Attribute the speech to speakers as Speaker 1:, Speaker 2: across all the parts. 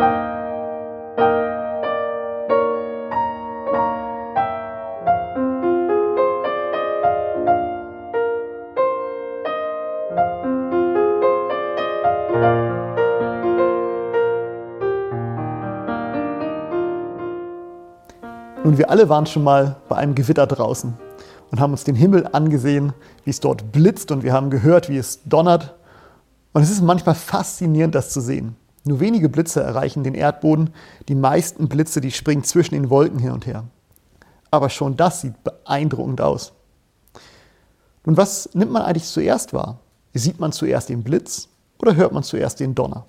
Speaker 1: Nun, wir alle waren schon mal bei einem Gewitter draußen und haben uns den Himmel angesehen, wie es dort blitzt, und wir haben gehört, wie es donnert. Und es ist manchmal faszinierend, das zu sehen. Nur wenige Blitze erreichen den Erdboden. Die meisten Blitze, die springen zwischen den Wolken hin und her. Aber schon das sieht beeindruckend aus. Nun, was nimmt man eigentlich zuerst wahr? Sieht man zuerst den Blitz oder hört man zuerst den Donner?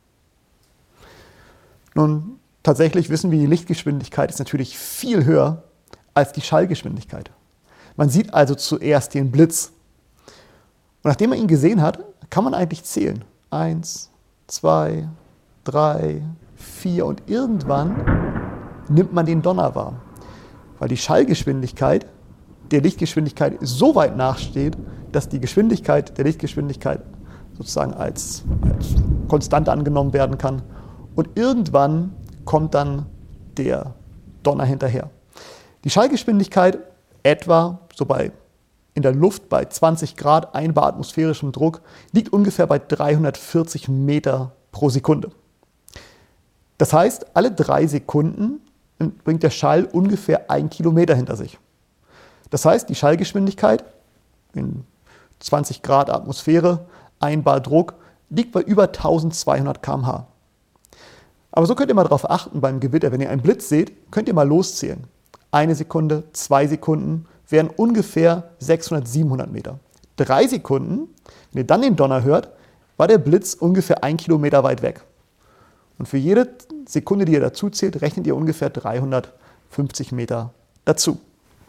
Speaker 1: Nun, tatsächlich wissen wir, die Lichtgeschwindigkeit ist natürlich viel höher als die Schallgeschwindigkeit. Man sieht also zuerst den Blitz. Und nachdem man ihn gesehen hat, kann man eigentlich zählen. 1, 2, 3, 4 und irgendwann nimmt man den Donner wahr. Weil die Schallgeschwindigkeit der Lichtgeschwindigkeit so weit nachsteht, dass die Geschwindigkeit der Lichtgeschwindigkeit sozusagen als Konstante angenommen werden kann. Und irgendwann kommt dann der Donner hinterher. Die Schallgeschwindigkeit etwa so in der Luft bei 20 Grad 1 bar atmosphärischem Druck liegt ungefähr bei 340 Meter pro Sekunde. Das heißt, alle 3 Sekunden bringt der Schall ungefähr 1 Kilometer hinter sich. Das heißt, die Schallgeschwindigkeit in 20 Grad Atmosphäre, 1 bar Druck, liegt bei über 1200 km/h. Aber so könnt ihr mal darauf achten beim Gewitter. Wenn ihr einen Blitz seht, könnt ihr mal loszählen. 1 Sekunde, 2 Sekunden wären ungefähr 600, 700 Meter. 3 Sekunden, wenn ihr dann den Donner hört, war der Blitz ungefähr 1 Kilometer weit weg. Und für jede Sekunde, die ihr dazu zählt, rechnet ihr ungefähr 350 Meter dazu.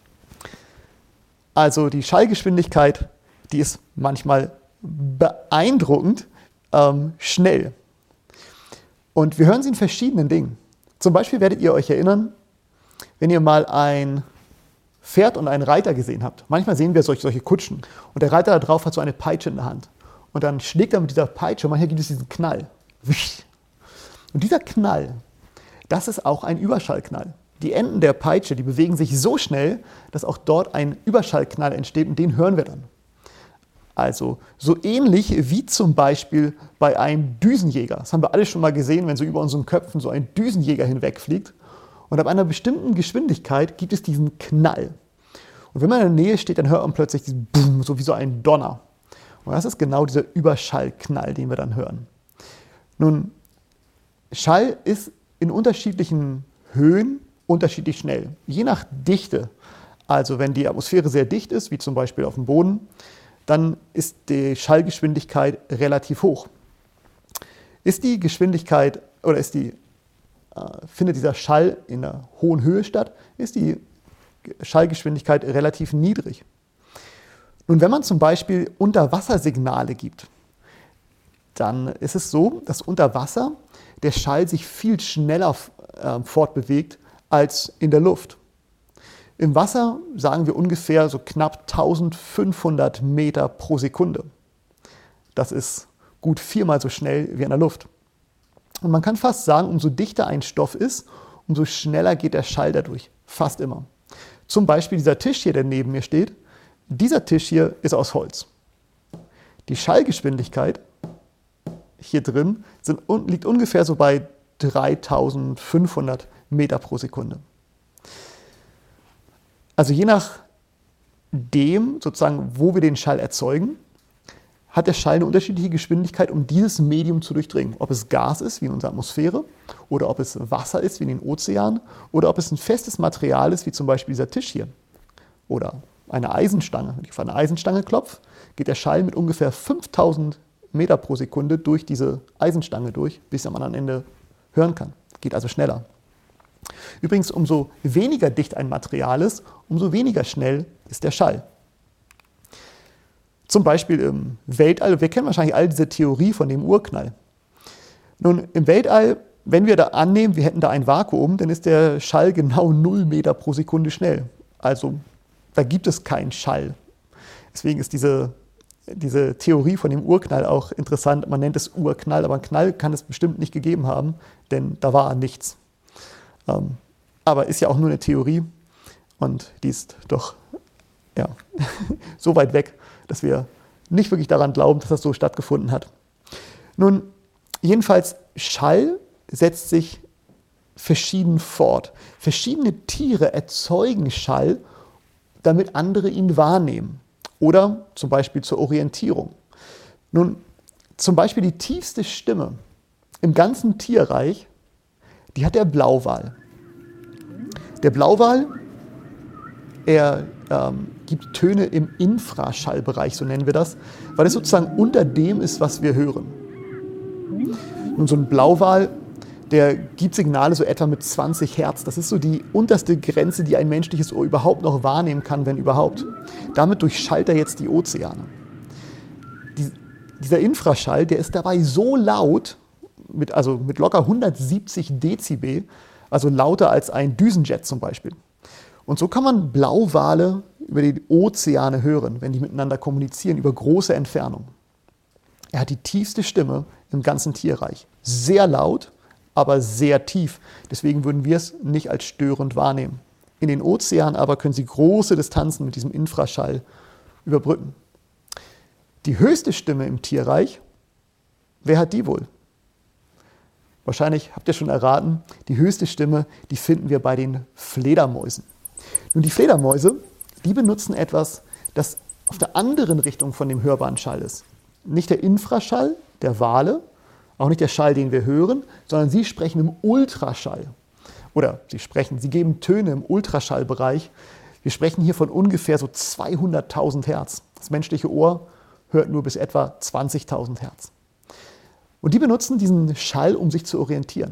Speaker 1: Also die Schallgeschwindigkeit, die ist manchmal beeindruckend schnell. Und wir hören sie in verschiedenen Dingen. Zum Beispiel werdet ihr euch erinnern, wenn ihr mal ein Pferd und einen Reiter gesehen habt. Manchmal sehen wir solche Kutschen und der Reiter da drauf hat so eine Peitsche in der Hand. Und dann schlägt er mit dieser Peitsche und manchmal gibt es diesen Knall. Und dieser Knall, das ist auch ein Überschallknall. Die Enden der Peitsche, die bewegen sich so schnell, dass auch dort ein Überschallknall entsteht und den hören wir dann. Also so ähnlich wie zum Beispiel bei einem Düsenjäger. Das haben wir alle schon mal gesehen, wenn so über unseren Köpfen so ein Düsenjäger hinwegfliegt. Und ab einer bestimmten Geschwindigkeit gibt es diesen Knall. Und wenn man in der Nähe steht, dann hört man plötzlich diesen Boom, so wie so ein Donner. Und das ist genau dieser Überschallknall, den wir dann hören. Nun, Schall ist in unterschiedlichen Höhen unterschiedlich schnell, je nach Dichte. Also wenn die Atmosphäre sehr dicht ist, wie zum Beispiel auf dem Boden, dann ist die Schallgeschwindigkeit relativ hoch. Ist die Geschwindigkeit oder findet dieser Schall in einer hohen Höhe statt, ist die Schallgeschwindigkeit relativ niedrig. Nun, wenn man zum Beispiel Unterwassersignale gibt, dann ist es so, dass unter Wasser der Schall sich viel schneller fortbewegt als in der Luft. Im Wasser sagen wir ungefähr so knapp 1500 Meter pro Sekunde. Das ist gut 4-mal so schnell wie in der Luft. Und man kann fast sagen, umso dichter ein Stoff ist, umso schneller geht der Schall dadurch. Fast immer. Zum Beispiel dieser Tisch hier, der neben mir steht. Dieser Tisch hier ist aus Holz. Die Schallgeschwindigkeit hier drin liegt ungefähr so bei 3500 Meter pro Sekunde. Also je nachdem, sozusagen, wo wir den Schall erzeugen, hat der Schall eine unterschiedliche Geschwindigkeit, um dieses Medium zu durchdringen. Ob es Gas ist, wie in unserer Atmosphäre, oder ob es Wasser ist, wie in den Ozeanen, oder ob es ein festes Material ist, wie zum Beispiel dieser Tisch hier. Oder eine Eisenstange. Wenn ich auf eine Eisenstange klopfe, geht der Schall mit ungefähr 5000 Meter pro Sekunde durch diese Eisenstange durch, bis ich am anderen Ende hören kann. Geht also schneller. Übrigens, umso weniger dicht ein Material ist, umso weniger schnell ist der Schall. Zum Beispiel im Weltall, wir kennen wahrscheinlich all diese Theorie von dem Urknall. Nun, im Weltall, wenn wir da annehmen, wir hätten da ein Vakuum, dann ist der Schall genau 0 Meter pro Sekunde schnell. Also da gibt es keinen Schall. Deswegen ist diese diese Theorie von dem Urknall auch interessant. Man nennt es Urknall, aber einen Knall kann es bestimmt nicht gegeben haben, denn da war nichts. Aber ist ja auch nur eine Theorie und die ist doch so weit weg, dass wir nicht wirklich daran glauben, dass das so stattgefunden hat. Nun, jedenfalls, Schall setzt sich verschieden fort. Verschiedene Tiere erzeugen Schall, damit andere ihn wahrnehmen. Oder zum Beispiel zur Orientierung. Nun, zum Beispiel die tiefste Stimme im ganzen Tierreich, die hat der Blauwal. Der Blauwal, er gibt Töne im Infraschallbereich, so nennen wir das, weil es sozusagen unter dem ist, was wir hören. Nun, so ein Blauwal, der gibt Signale so etwa mit 20 Hertz. Das ist so die unterste Grenze, die ein menschliches Ohr überhaupt noch wahrnehmen kann, wenn überhaupt. Damit durchschallt er jetzt die Ozeane. Dieser Infraschall, der ist dabei so laut, mit locker 170 Dezibel, also lauter als ein Düsenjet zum Beispiel. Und so kann man Blauwale über die Ozeane hören, wenn die miteinander kommunizieren, über große Entfernungen. Er hat die tiefste Stimme im ganzen Tierreich. Sehr laut, aber sehr tief. Deswegen würden wir es nicht als störend wahrnehmen. In den Ozeanen aber können sie große Distanzen mit diesem Infraschall überbrücken. Die höchste Stimme im Tierreich, wer hat die wohl? Wahrscheinlich habt ihr schon erraten, die höchste Stimme, die finden wir bei den Fledermäusen. Nun, die Fledermäuse, die benutzen etwas, das auf der anderen Richtung von dem hörbaren Schall ist. Nicht der Infraschall der Wale, auch nicht der Schall, den wir hören, sondern sie sprechen im Ultraschall. Oder sie geben Töne im Ultraschallbereich. Wir sprechen hier von ungefähr so 200.000 Hertz. Das menschliche Ohr hört nur bis etwa 20.000 Hertz. Und die benutzen diesen Schall, um sich zu orientieren.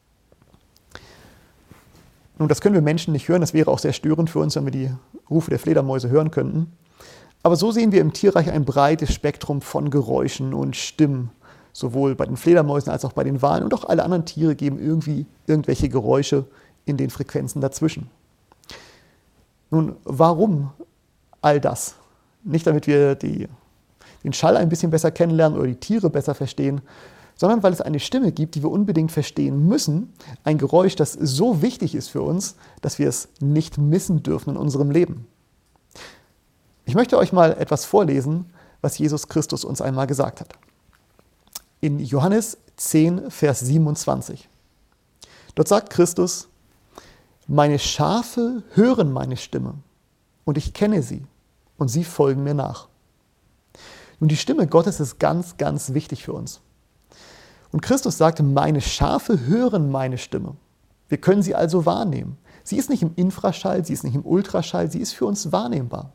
Speaker 1: Nun, das können wir Menschen nicht hören. Das wäre auch sehr störend für uns, wenn wir die Rufe der Fledermäuse hören könnten. Aber so sehen wir im Tierreich ein breites Spektrum von Geräuschen und Stimmen. Sowohl bei den Fledermäusen als auch bei den Walen und auch alle anderen Tiere geben irgendwie irgendwelche Geräusche in den Frequenzen dazwischen. Nun, warum all das? Nicht damit wir den Schall ein bisschen besser kennenlernen oder die Tiere besser verstehen, sondern weil es eine Stimme gibt, die wir unbedingt verstehen müssen. Ein Geräusch, das so wichtig ist für uns, dass wir es nicht missen dürfen in unserem Leben. Ich möchte euch mal etwas vorlesen, was Jesus Christus uns einmal gesagt hat. In Johannes 10, Vers 27. Dort sagt Christus: Meine Schafe hören meine Stimme und ich kenne sie und sie folgen mir nach. Nun, die Stimme Gottes ist ganz, ganz wichtig für uns. Und Christus sagte, meine Schafe hören meine Stimme. Wir können sie also wahrnehmen. Sie ist nicht im Infraschall, sie ist nicht im Ultraschall, sie ist für uns wahrnehmbar.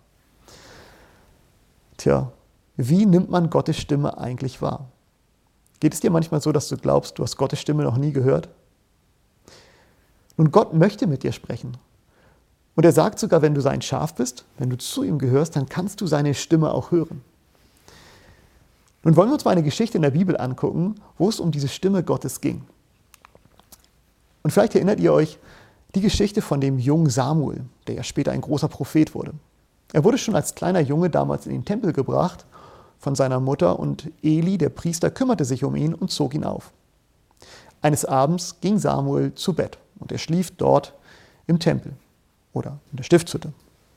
Speaker 1: Tja, wie nimmt man Gottes Stimme eigentlich wahr? Geht es dir manchmal so, dass du glaubst, du hast Gottes Stimme noch nie gehört? Nun, Gott möchte mit dir sprechen. Und er sagt sogar, wenn du sein Schaf bist, wenn du zu ihm gehörst, dann kannst du seine Stimme auch hören. Nun wollen wir uns mal eine Geschichte in der Bibel angucken, wo es um diese Stimme Gottes ging. Und vielleicht erinnert ihr euch die Geschichte von dem jungen Samuel, der ja später ein großer Prophet wurde. Er wurde schon als kleiner Junge damals in den Tempel gebracht von seiner Mutter und Eli, der Priester, kümmerte sich um ihn und zog ihn auf. Eines Abends ging Samuel zu Bett und er schlief dort im Tempel oder in der Stiftshütte.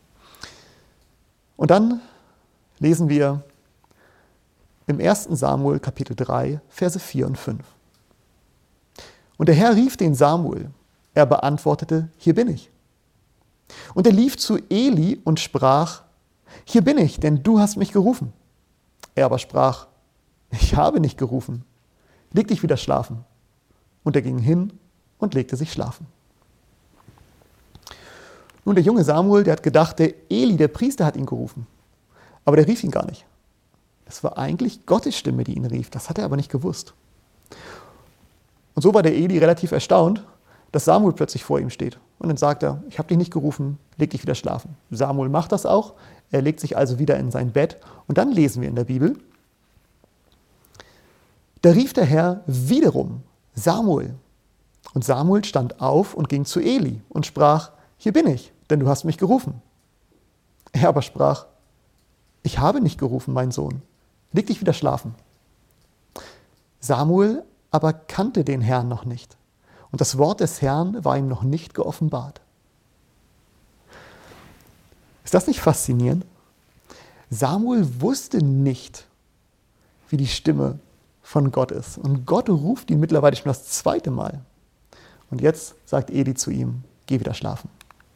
Speaker 1: Und dann lesen wir im 1. Samuel Kapitel 3, Verse 4 und 5. Und der Herr rief den Samuel. Er beantwortete, hier bin ich. Und er lief zu Eli und sprach, hier bin ich, denn du hast mich gerufen. Er aber sprach, ich habe nicht gerufen. Leg dich wieder schlafen. Und er ging hin und legte sich schlafen. Nun, der junge Samuel, der hat gedacht, der Eli, der Priester, hat ihn gerufen. Aber der rief ihn gar nicht. Es war eigentlich Gottes Stimme, die ihn rief. Das hat er aber nicht gewusst. Und so war der Eli relativ erstaunt, dass Samuel plötzlich vor ihm steht. Und dann sagt er, ich habe dich nicht gerufen, leg dich wieder schlafen. Samuel macht das auch. Er legt sich also wieder in sein Bett. Und dann lesen wir in der Bibel, da rief der Herr wiederum Samuel. Und Samuel stand auf und ging zu Eli und sprach, hier bin ich, denn du hast mich gerufen. Er aber sprach, ich habe nicht gerufen, mein Sohn. leg dich wieder schlafen. Samuel aber kannte den Herrn noch nicht. Und das Wort des Herrn war ihm noch nicht geoffenbart. Ist das nicht faszinierend? Samuel wusste nicht, wie die Stimme von Gott ist. Und Gott ruft ihn mittlerweile schon das zweite Mal. Und jetzt sagt Eli zu ihm, geh wieder schlafen.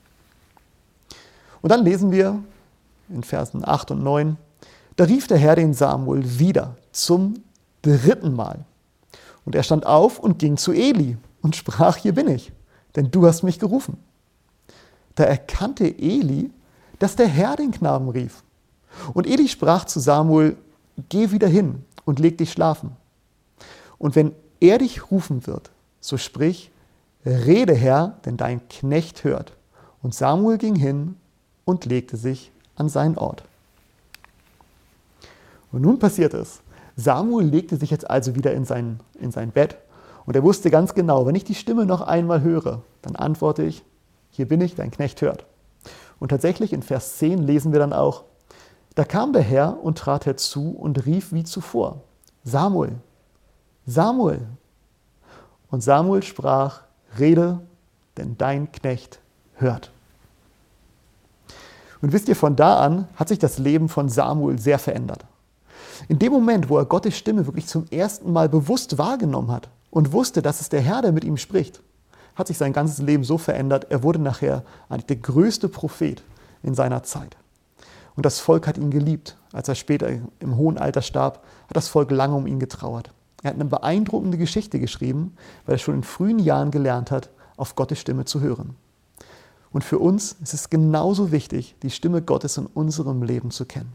Speaker 1: Und dann lesen wir in Versen 8 und 9, da rief der Herr den Samuel wieder zum 3. Mal. Und er stand auf und ging zu Eli und sprach, hier bin ich, denn du hast mich gerufen. Da erkannte Eli, dass der Herr den Knaben rief. Und Eli sprach zu Samuel, geh wieder hin und leg dich schlafen. Und wenn er dich rufen wird, so sprich, rede Herr, denn dein Knecht hört. Und Samuel ging hin und legte sich an seinen Ort. Und nun passiert es. Samuel legte sich jetzt also wieder in sein Bett und er wusste ganz genau, wenn ich die Stimme noch einmal höre, dann antworte ich, hier bin ich, dein Knecht hört. Und tatsächlich in Vers 10 lesen wir dann auch, da kam der Herr und trat herzu und rief wie zuvor, Samuel, Samuel. Und Samuel sprach, rede, denn dein Knecht hört. Und wisst ihr, von da an hat sich das Leben von Samuel sehr verändert. In dem Moment, wo er Gottes Stimme wirklich zum ersten Mal bewusst wahrgenommen hat und wusste, dass es der Herr, der mit ihm spricht, hat sich sein ganzes Leben so verändert, er wurde nachher eigentlich der größte Prophet in seiner Zeit. Und das Volk hat ihn geliebt. Als er später im hohen Alter starb, hat das Volk lange um ihn getrauert. Er hat eine beeindruckende Geschichte geschrieben, weil er schon in frühen Jahren gelernt hat, auf Gottes Stimme zu hören. Und für uns ist es genauso wichtig, die Stimme Gottes in unserem Leben zu kennen.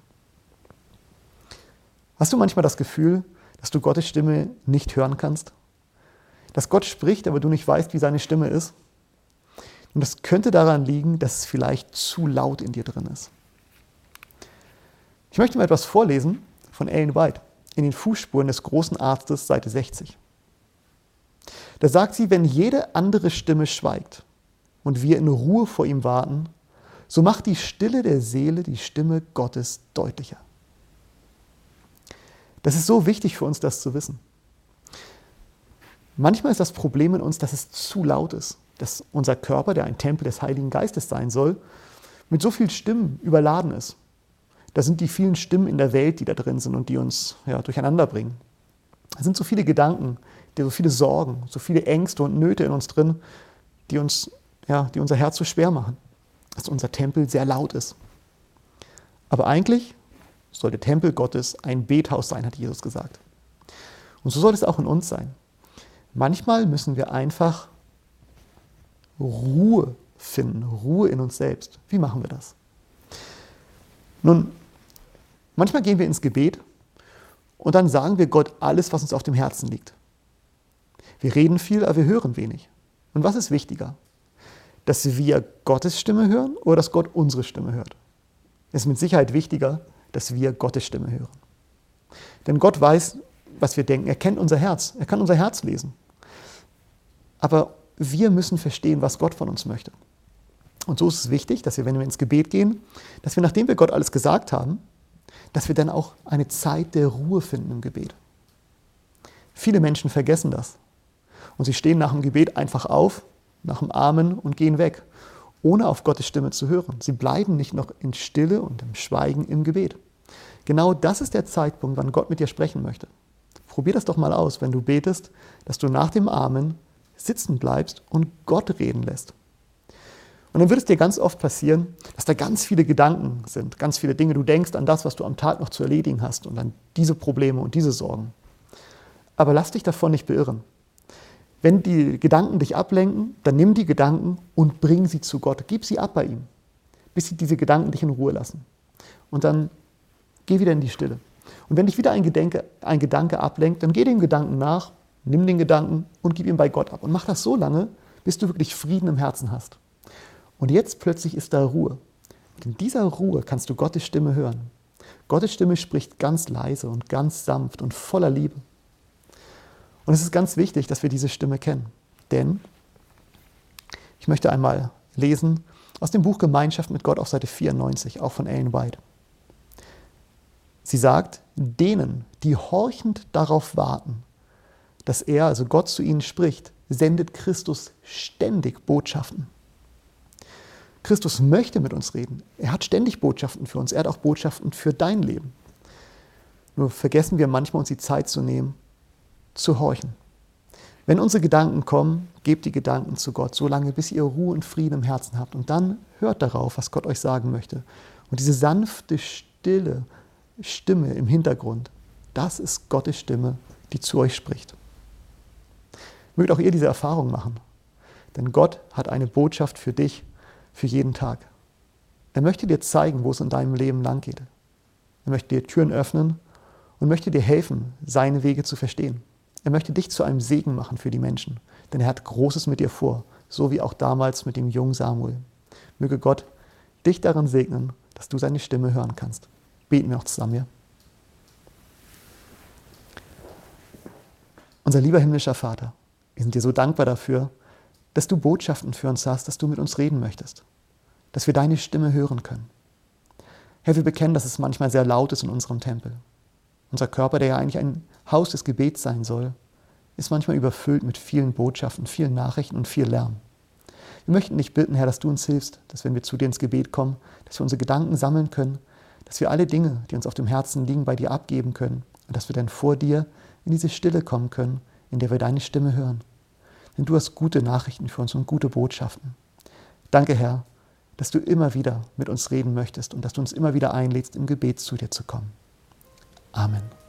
Speaker 1: Hast du manchmal das Gefühl, dass du Gottes Stimme nicht hören kannst? Dass Gott spricht, aber du nicht weißt, wie seine Stimme ist? Und das könnte daran liegen, dass es vielleicht zu laut in dir drin ist. Ich möchte mal etwas vorlesen von Ellen White in den Fußspuren des großen Arztes, Seite 60. Da sagt sie, wenn jede andere Stimme schweigt und wir in Ruhe vor ihm warten, so macht die Stille der Seele die Stimme Gottes deutlicher. Das ist so wichtig für uns, das zu wissen. Manchmal ist das Problem in uns, dass es zu laut ist, dass unser Körper, der ein Tempel des Heiligen Geistes sein soll, mit so vielen Stimmen überladen ist. Da sind die vielen Stimmen in der Welt, die da drin sind und die uns durcheinander bringen. Da sind so viele Gedanken, so viele Sorgen, so viele Ängste und Nöte in uns drin, die unser Herz so schwer machen, dass unser Tempel sehr laut ist. Aber eigentlich soll der Tempel Gottes ein Bethaus sein, hat Jesus gesagt. Und so soll es auch in uns sein. Manchmal müssen wir einfach Ruhe finden, Ruhe in uns selbst. Wie machen wir das? Nun, manchmal gehen wir ins Gebet und dann sagen wir Gott alles, was uns auf dem Herzen liegt. Wir reden viel, aber wir hören wenig. Und was ist wichtiger? Dass wir Gottes Stimme hören oder dass Gott unsere Stimme hört? Es ist mit Sicherheit wichtiger, dass wir Gottes Stimme hören. Denn Gott weiß, was wir denken. Er kennt unser Herz. Er kann unser Herz lesen. Aber wir müssen verstehen, was Gott von uns möchte. Und so ist es wichtig, dass wir, wenn wir ins Gebet gehen, dass wir, nachdem wir Gott alles gesagt haben, dass wir dann auch eine Zeit der Ruhe finden im Gebet. Viele Menschen vergessen das. Und sie stehen nach dem Gebet einfach auf, nach dem Amen und gehen weg, ohne auf Gottes Stimme zu hören. Sie bleiben nicht noch in Stille und im Schweigen im Gebet. Genau das ist der Zeitpunkt, wann Gott mit dir sprechen möchte. Probier das doch mal aus, wenn du betest, dass du nach dem Amen sitzen bleibst und Gott reden lässt. Und dann wird es dir ganz oft passieren, dass da ganz viele Gedanken sind, ganz viele Dinge. Du denkst an das, was du am Tag noch zu erledigen hast und an diese Probleme und diese Sorgen. Aber lass dich davon nicht beirren. Wenn die Gedanken dich ablenken, dann nimm die Gedanken und bring sie zu Gott. Gib sie ab bei ihm, bis diese Gedanken dich in Ruhe lassen. Und dann geh wieder in die Stille. Und wenn dich wieder ein Gedanke ablenkt, dann geh dem Gedanken nach, nimm den Gedanken und gib ihn bei Gott ab. Und mach das so lange, bis du wirklich Frieden im Herzen hast. Und jetzt plötzlich ist da Ruhe. Und in dieser Ruhe kannst du Gottes Stimme hören. Gottes Stimme spricht ganz leise und ganz sanft und voller Liebe. Und es ist ganz wichtig, dass wir diese Stimme kennen. Denn ich möchte einmal lesen aus dem Buch Gemeinschaft mit Gott auf Seite 94, auch von Ellen White. Sie sagt, denen, die horchend darauf warten, dass er, also Gott, zu ihnen spricht, sendet Christus ständig Botschaften. Christus möchte mit uns reden. Er hat ständig Botschaften für uns. Er hat auch Botschaften für dein Leben. Nur vergessen wir manchmal, uns die Zeit zu nehmen, zu horchen. Wenn unsere Gedanken kommen, gebt die Gedanken zu Gott, so lange, bis ihr Ruhe und Frieden im Herzen habt. Und dann hört darauf, was Gott euch sagen möchte. Und diese sanfte, stille Stimme im Hintergrund, das ist Gottes Stimme, die zu euch spricht. Mögt auch ihr diese Erfahrung machen. Denn Gott hat eine Botschaft für dich, für jeden Tag. Er möchte dir zeigen, wo es in deinem Leben lang geht. Er möchte dir Türen öffnen und möchte dir helfen, seine Wege zu verstehen. Er möchte dich zu einem Segen machen für die Menschen, denn er hat Großes mit dir vor, so wie auch damals mit dem jungen Samuel. Möge Gott dich darin segnen, dass du seine Stimme hören kannst. Beten wir noch zusammen, ja? Unser lieber himmlischer Vater, wir sind dir so dankbar dafür, dass du Botschaften für uns hast, dass du mit uns reden möchtest, dass wir deine Stimme hören können. Herr, wir bekennen, dass es manchmal sehr laut ist in unserem Tempel. Unser Körper, der ja eigentlich ein Haus des Gebets sein soll, ist manchmal überfüllt mit vielen Botschaften, vielen Nachrichten und viel Lärm. Wir möchten dich bitten, Herr, dass du uns hilfst, dass wenn wir zu dir ins Gebet kommen, dass wir unsere Gedanken sammeln können, dass wir alle Dinge, die uns auf dem Herzen liegen, bei dir abgeben können und dass wir dann vor dir in diese Stille kommen können, in der wir deine Stimme hören. Denn du hast gute Nachrichten für uns und gute Botschaften. Danke, Herr, dass du immer wieder mit uns reden möchtest und dass du uns immer wieder einlädst, im Gebet zu dir zu kommen. Amen.